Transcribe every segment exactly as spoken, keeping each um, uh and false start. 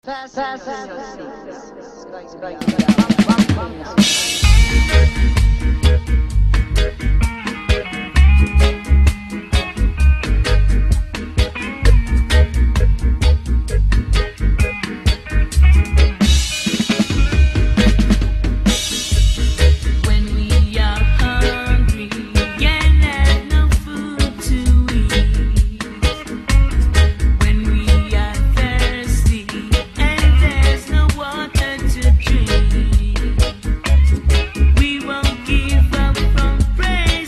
Fasten your seats. It's going to be a bumpy night. We won't give up from praying.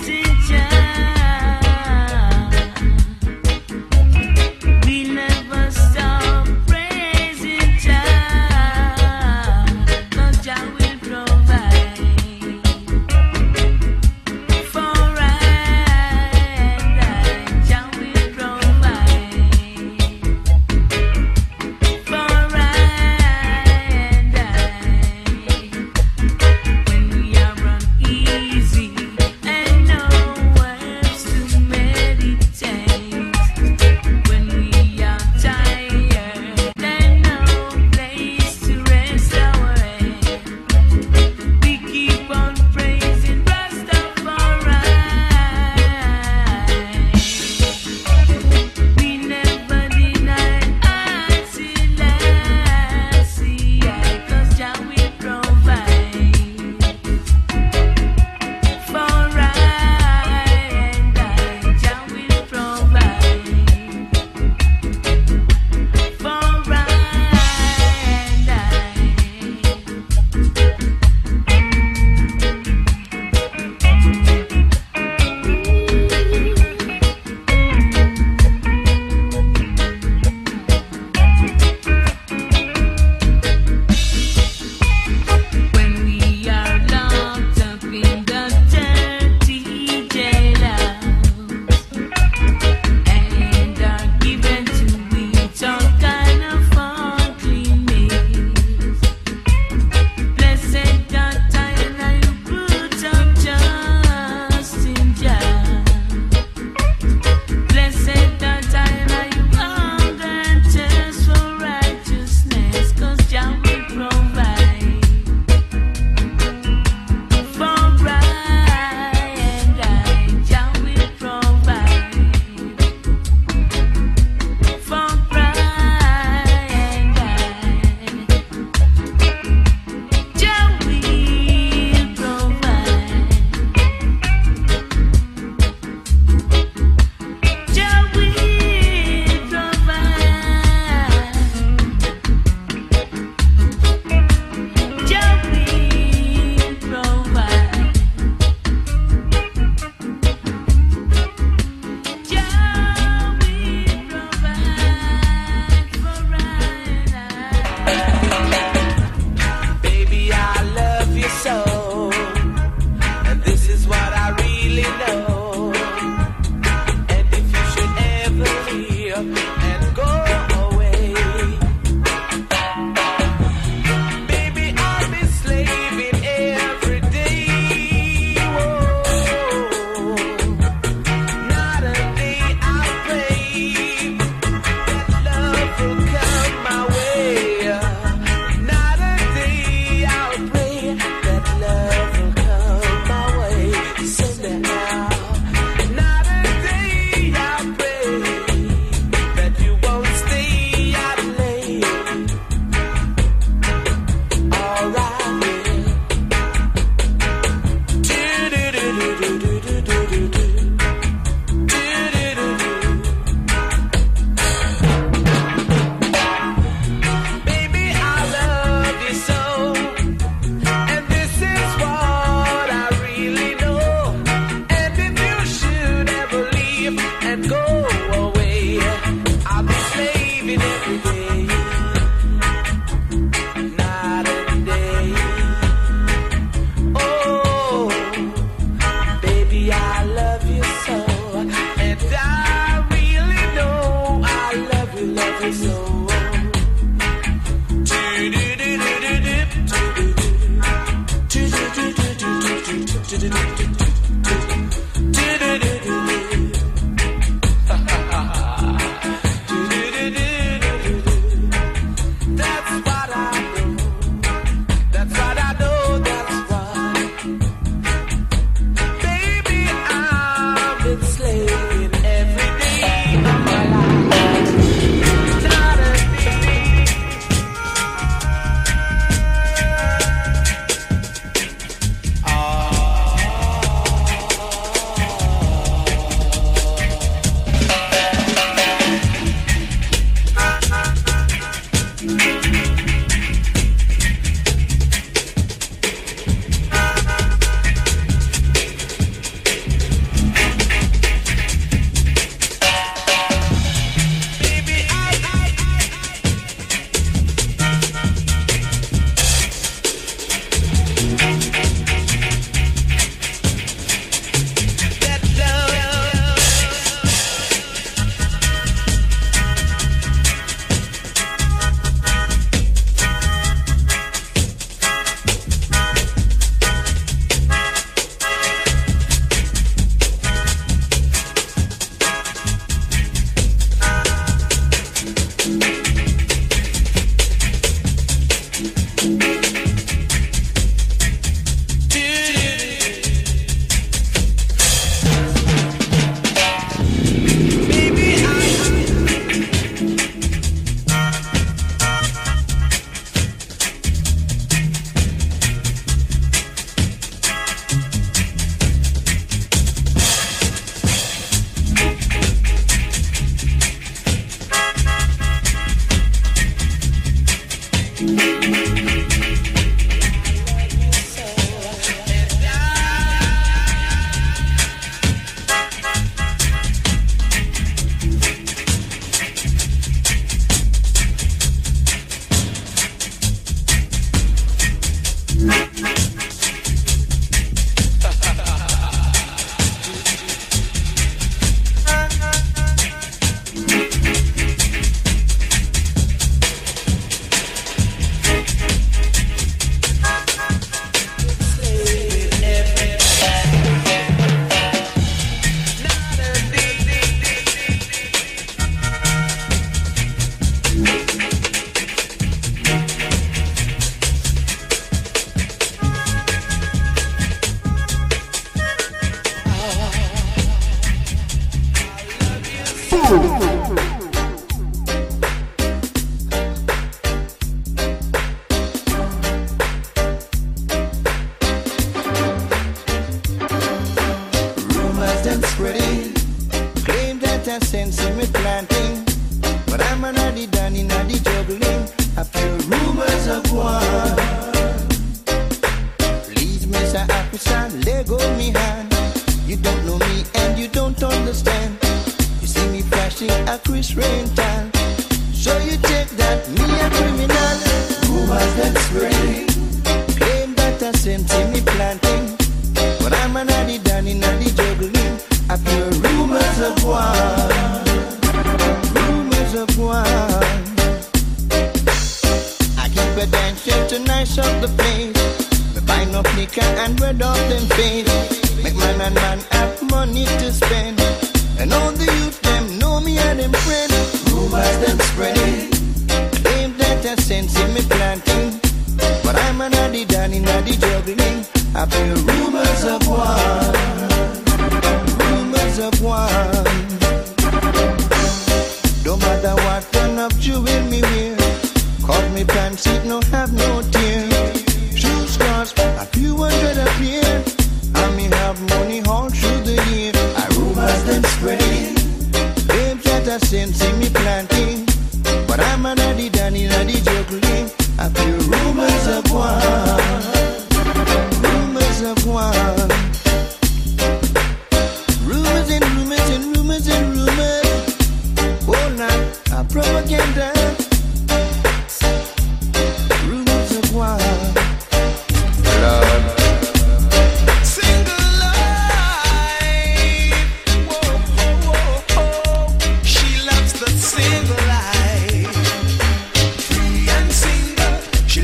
She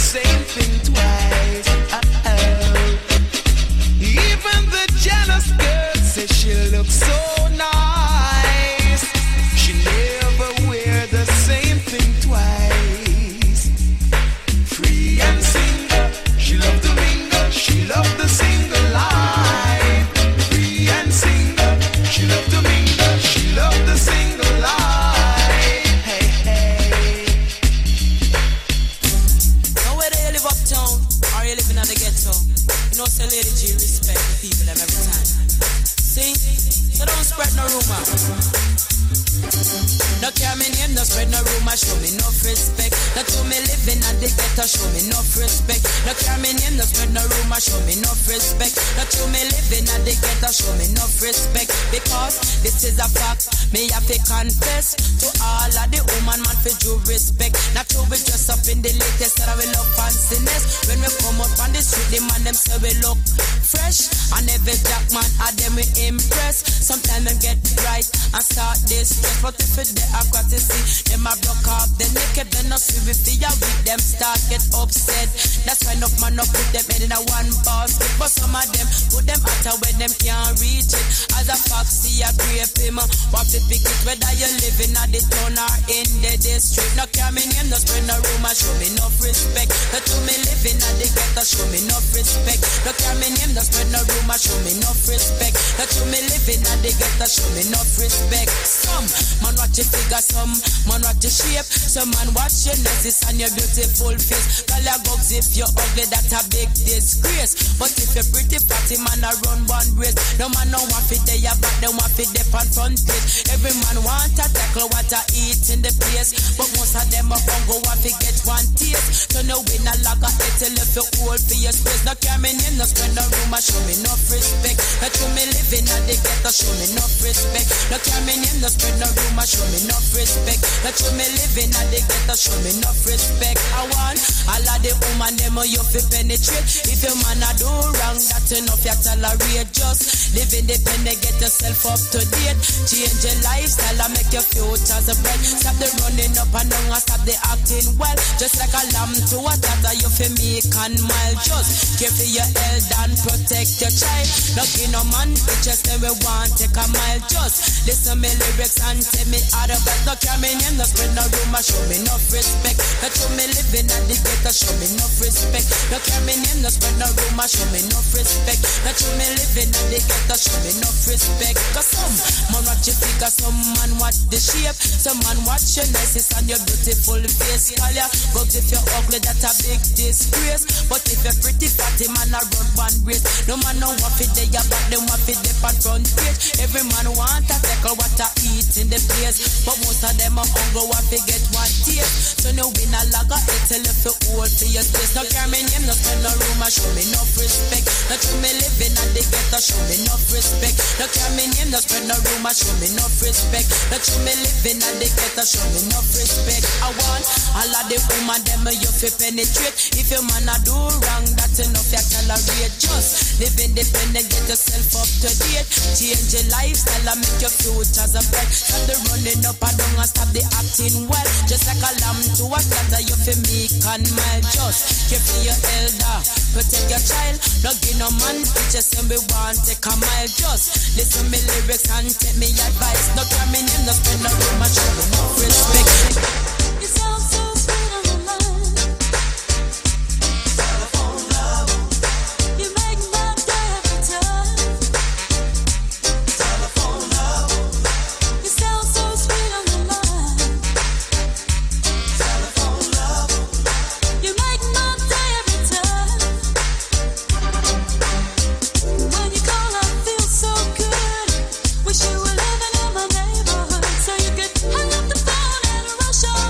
same thing twice. Uh-oh. Even the jealous girl says she looks so nice. She never wear the same thing twice. Free and single, she loved to mingle, she loved the single life. Free and single, she loved to mingle, she loved the single life. Hey, hey. Now whether you live uptown or you live in the ghetto, you know say Lady G respect the people them every time. See? So don't spread no rumor. No care me name, no spread no rumor, show me no respect. No to me living at the ghetto, show me no respect. No care me name, no spread no rumor, show me no respect. No to me living at the ghetto, show me no respect. Because this is a fact, me have to confess to all of the woman man for due respect. Not to be dressed up in the latest that we look fanciness. When we come up on the street, the man them say we look fresh. And every jack man at them we impress. Sometimes them get right and start this stress, but if it they aqua to see them a broke off the naked, then not see if they are weak, them start get upset. That's why enough man up put them head in a one basket, but some of them put them out when them can't reach it. As a foxy a grape him, what to pick it whether you're living at the town or in the district. No care me name, no spread no rumor, show me no respect. No to me living at the ghetto, show me no respect. No care me name, no spread no rumor, show me no respect. No to me living at the ghetto, show me no respect. Some man watch your figure, some man watch your shape, some man watch your noses and your beautiful face. Call your bugs if you're ugly, that's a big disgrace. But if you're pretty fatty, man a run one race. No man no want fit there, but they want fit there on front page. Every man want to tackle what I eat in the place, but most of them are hungry want to get one taste. So no win a lager, it's a little old for your space. No care me name, no spend no rumor, show me no respect. Not to me living at the ghetto, show me no respect. No care me name, no spread no rumor, show me no respect. Not to me living at the ghetto, show me no respect. I want all of the woman them you fi penetrate. If your man a do wrong, that's enough you tolerate. Just live independent, get yourself up to date. Change your lifestyle and make your future a bright. Stop the running up and down and stop the acting well. Just like a lamb to a tata, you fi make and mile. Just care for your health and protect your child. No give no man pictures, then we want take a mile. Just listen me lyrics and tell me other best. No care me name, no spread no rumor, show me no respect. Not to me living at the ghetto, show me no respect. No care me name, no spread no rumor, show me no respect. Not to me living at the ghetto, show me no respect. Cause some man watch your figure, some man watch the shape, some man watch your niceness and your beautiful face. Call ya bugs if you're ugly, that's a big disgrace. But if you're pretty fatty, man a run one race. No man no want fit there, but them want fit there on front page. Every man want to tackle what I eat in the place, but most of them are hungry want to get one taste. So no win a lager, it's a little old for your space. No care me name, no spend no rumor, show me no respect. Not to me living at the ghetto, show me no respect. No care me name, no spread no rumor, show me no respect. Not to me living at the ghetto, show me no respect. I want all of the woman them you fi penetrate. If your man a do wrong, that's enough you tolerate. Just live independent, get yourself up to date. Change your lifestyle and make your future's a bright. Stop the running up and down and stop the acting well. Just like a lamb to a slaughter, you fi meek and mild. Just care for your elder, protect your child. No give no man pictures and we want take a mile. Just listen me lyrics and take me advice. No care me name, no spend no room, show me no respect. You sound so sweet on the line. Telephone love. You make my day every time. Telephone love. You sound so sweet on the line. Telephone love. You make my day every time. When you call, I feel so good. Wish you were living in my neighborhood so you could hang up the phone and rush on.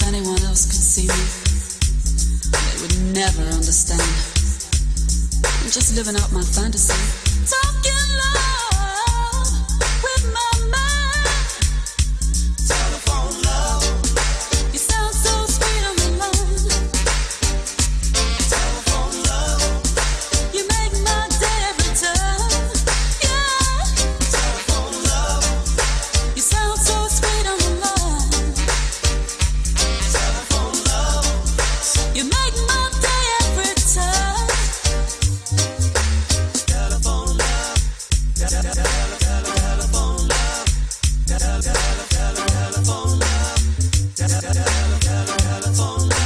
anyone else could see me, they would never understand. I'm just living out my fantasy, talking love with my mind. Telephone love, you sound so sweet on the line. Telephone love, you make my day every time. Yeah. Telephone love, you sound so sweet on the line. Telephone love, you make my day every time. Telephone love, telephone love, telephone love, telephone love.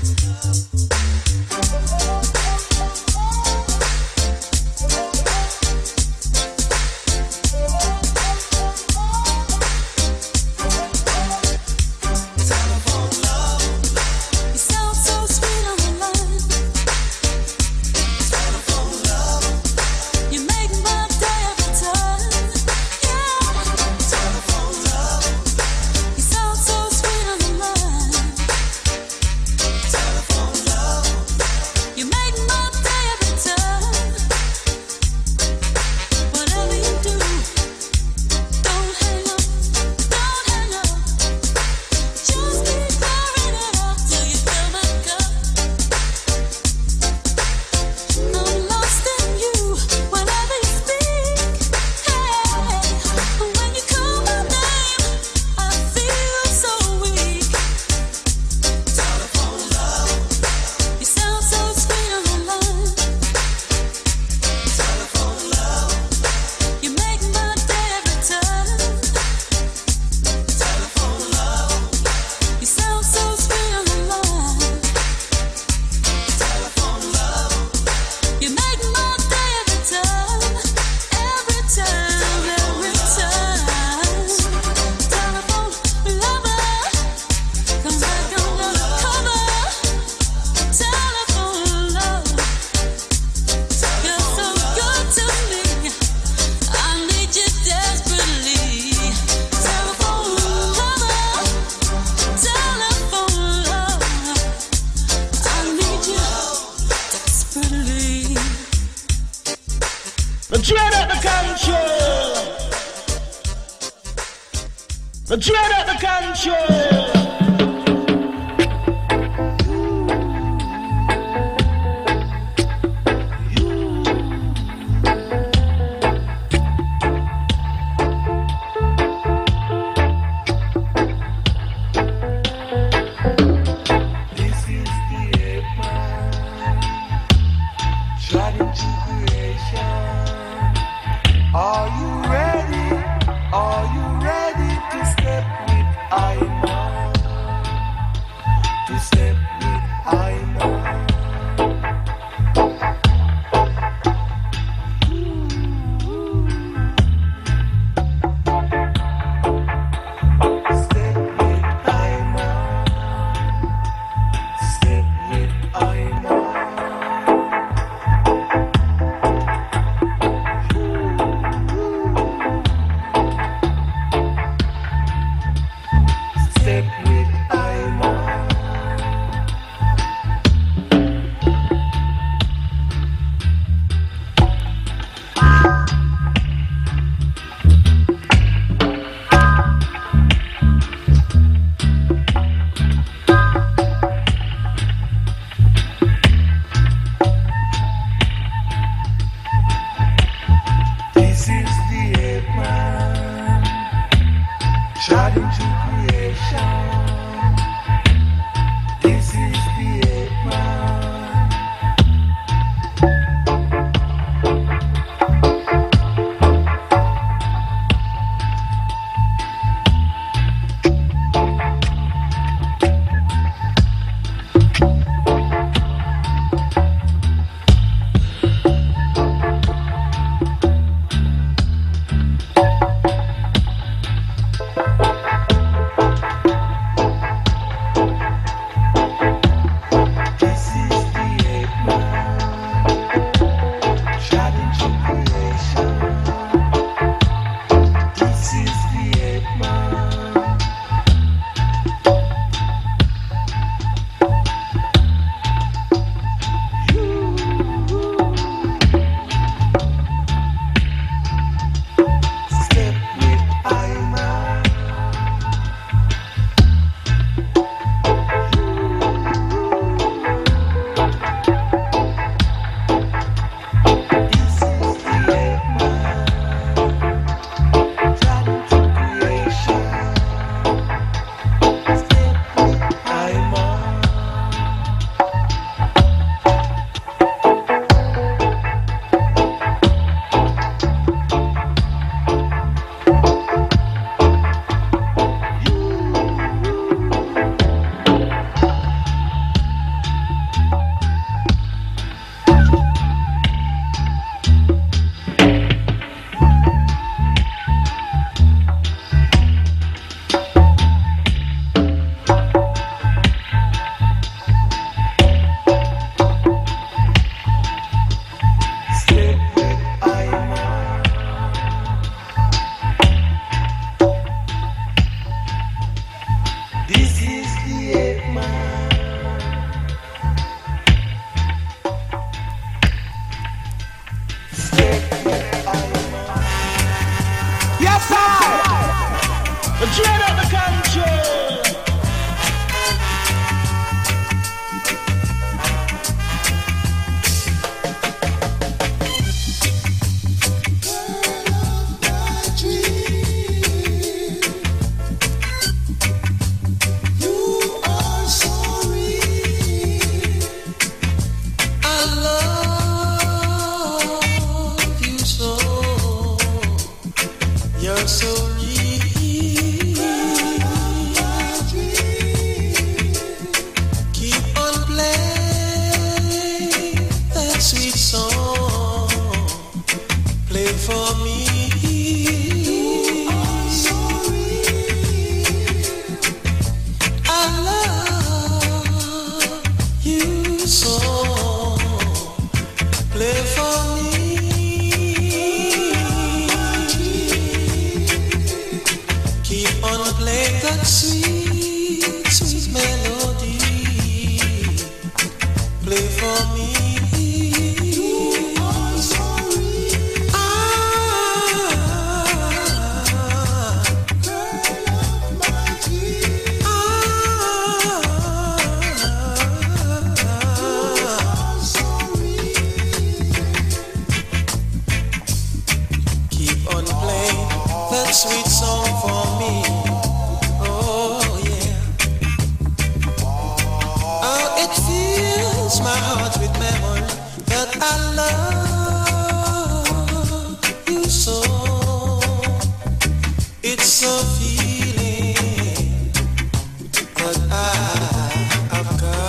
You sound so sweet on the line. Telephone love, you make my day every time. Yeah. Telephone love, you sound so sweet on the line. Telephone love, you make my day every time. Whatever you do, don't hang up, don't hang up. Just keep pouring it out till you fill my cup. I'm lost in you whenever you speak. Hey, when you call my name, I feel so weak. Telephone love, you sound so sweet on the line. Telephone love, you make my day every time. Telephone love, you sound so sweet on the line. Telephone love, you make my day every time, every time, every time. Telephone lover, come back under the cover. Telephone love, you're so good to me. I need you desperately. Telephone lover, telephone love, I need you desperately. The dread at the control. The dread at the control. This is the Eggman, shot into creation. Are you ready? Are you ready to step with Iman? fills my heart with memory that I love you so. It's a feeling that I have got.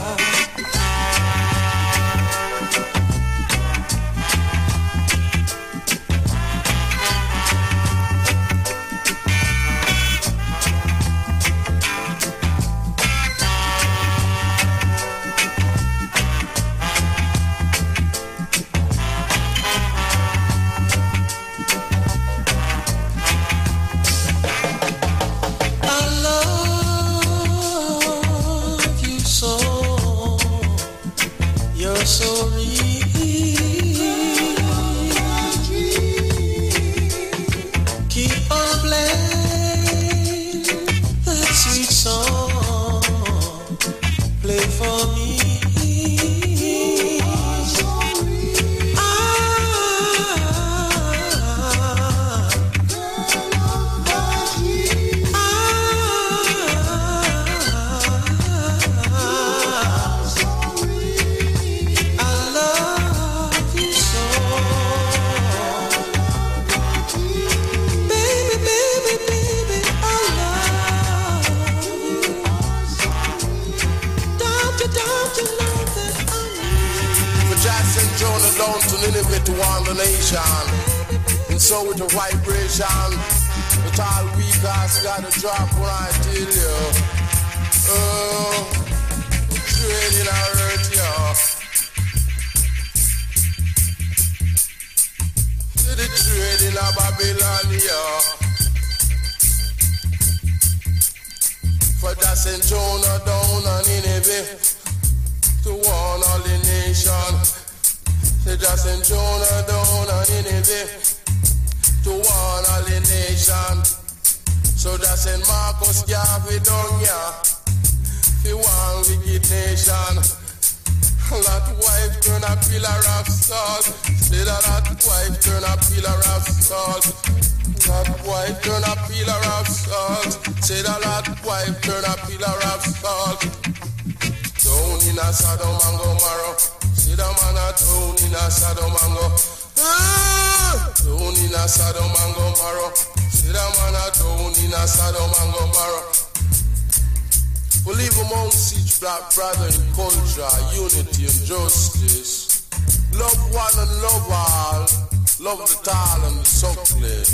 Brother in culture, unity and justice. Love one and love all. Love the tall and the suckling.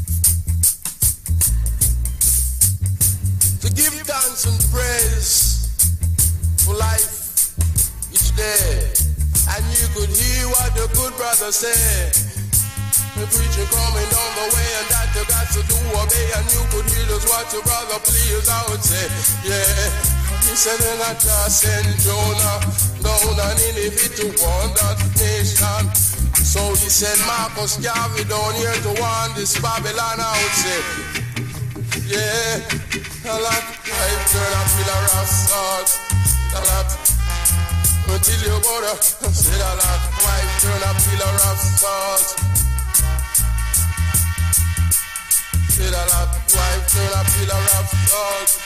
To give thanks and praise for life each day. And you could hear what the good brother say. The preacher coming down the way and that you got to do obey. And you could hear just what your brother please I would say. Yeah. He said, then I just send Jonah down and Nineveh to warn that nation. So he said, Marcus Garvey down here to warn this Babylon, I would say. Yeah, a lot of life turn a pillar of salt. A lot, until you go there, said a lot of life turn a pillar of salt. Said a lot of life turn a pillar of salt.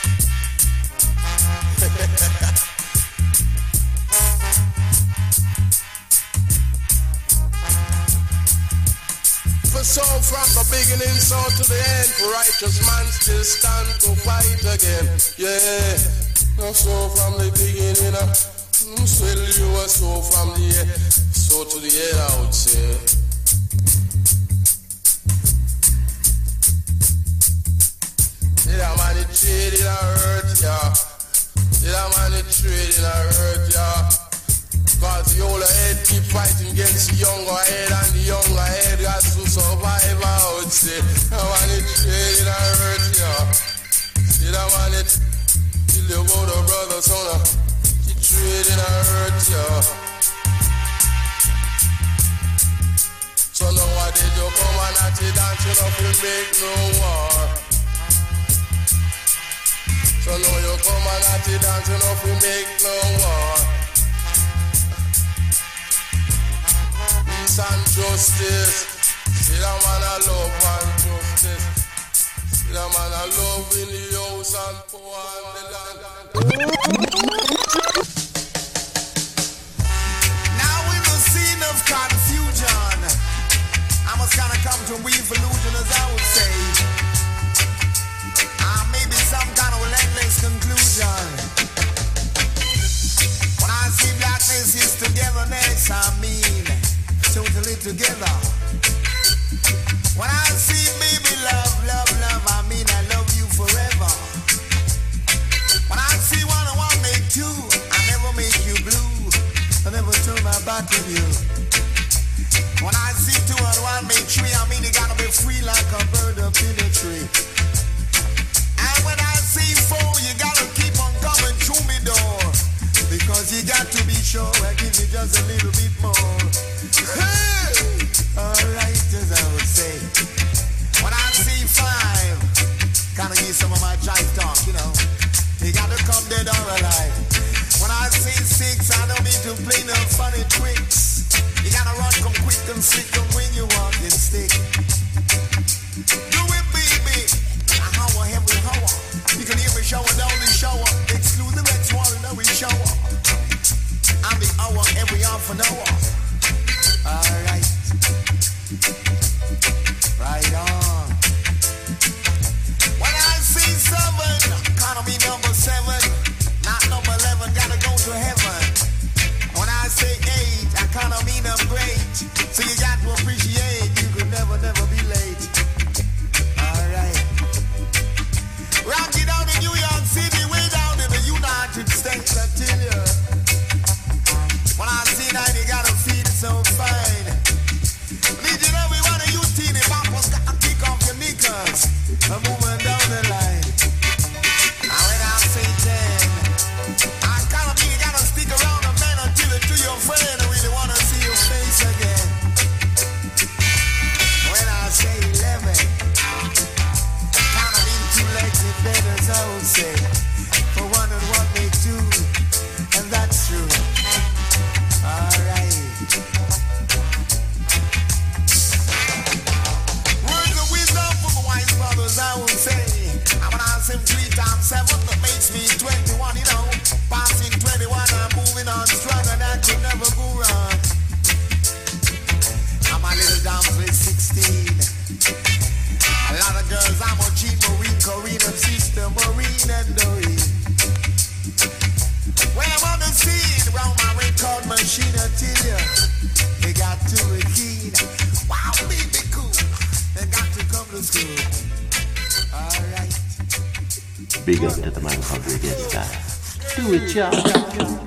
For so from the beginning, so to the end, for righteous man still stand to fight again. Yeah, so from the beginning, uh, still you are so from the end, so to the end, I would say. Yeah, man, it cheated, I hurt, yeah. Yeah, man, it trading I hurt ya. Cause the older head keep fighting against the younger head, and the younger head got to survive, I would say. Yeah, man, it trading I hurt ya. See that man, it till you go to brother, son, it trading I hurt ya. So nowadays you come and at it and you know you make no war. So now you come and at it and you know we make no war. Peace and justice. See that man I love and justice. See that man I love in the house and poor and the land. back in you. When I see two and one make three, I mean you gotta be free like a bird up in a tree. And when I see four, you gotta keep on coming through me door. Because you got to be sure I give you just a little bit more. Hey! Alright, as I would say. When I see five, kinda give some of my jive talk, you know. You gotta come dead or alive. When I see six, I don't need to play no funny tricks. You gotta run, come quick and slick and when you walk and stick. Do it, baby. I hour every hour. You can hear me shower down the shower. Exclude the next one in every shower. I'm the hour every half an hour. Alright. Right on. When I see seven, economy number seven, not number eleven, gotta go to heaven. When I say eight, I kinda mean I'm great. So you got to appreciate you could never, never be late. Alright. Rock it down in New York City, way down in the United States, I tell you. When I see that, you gotta feel so fine. Need you know we want to use teeny boppers, gotta kick off your knickers. I'm moving down the line. And when I say ten, I kinda mean you gotta stick around a man until it to your friend. I really wanna see your face again. When I say eleven, kinda mean too late to bed, as I would say. For one and one make two, and that's true. Alright. Words of wisdom from the wise brothers, I will say. I'm gonna ask him three times seven, that makes me twenty-one, you know. Passing twenty-one, I'm moving on strong, and that could never go wrong. I'm a little down to sixteen. A lot of girls, I'm a Jean, Maureen, Corinne, and sister Maureen and Doreen. When I'm on the scene, round my record machine, I tell you, they got to be keen. Wow, baby, cool. They got to come to school. Alright. Big up to the man called Reggae Sky. Do it, y'all.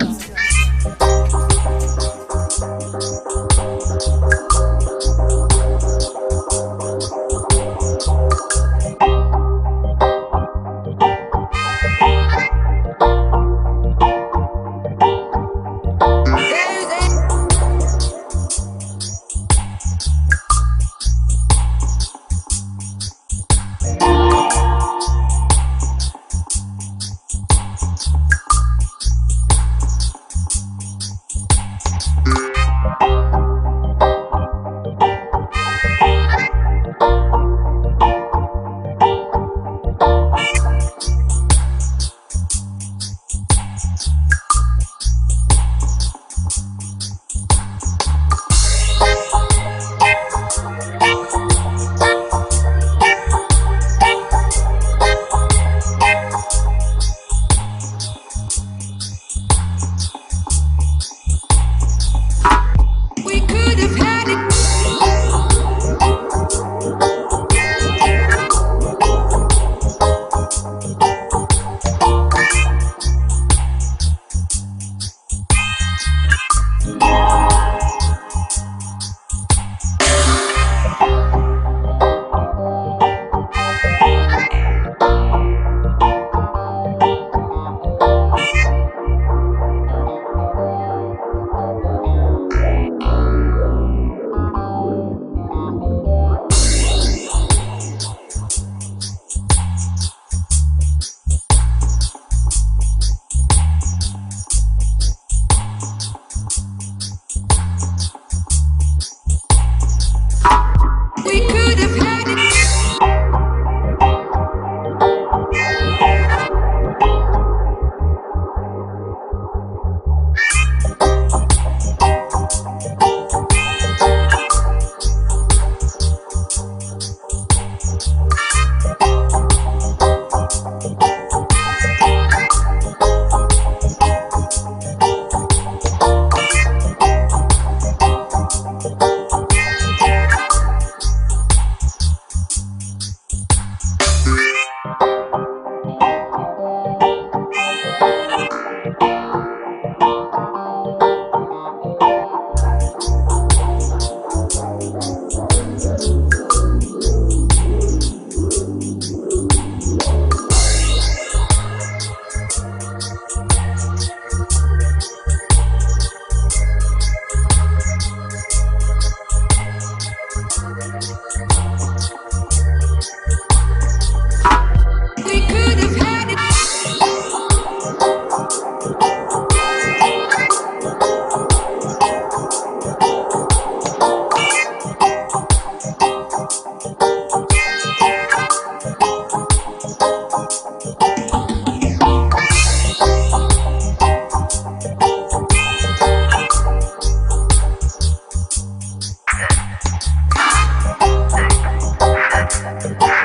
Thank you.